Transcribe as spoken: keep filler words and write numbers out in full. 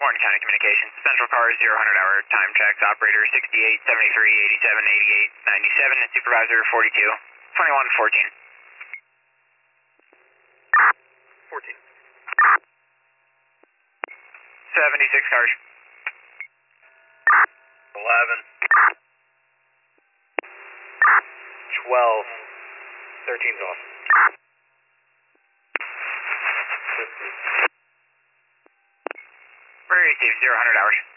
Warren County Communications. Central car zero hundred hour time checks. Operator sixty-eight, seventy-three, eighty-seven, eighty-eight, ninety-seven, and supervisor forty-two, twenty-one, fourteen. fourteen. seventy-six cars. eleven. twelve. thirteen's off. We're received zero hundred hours.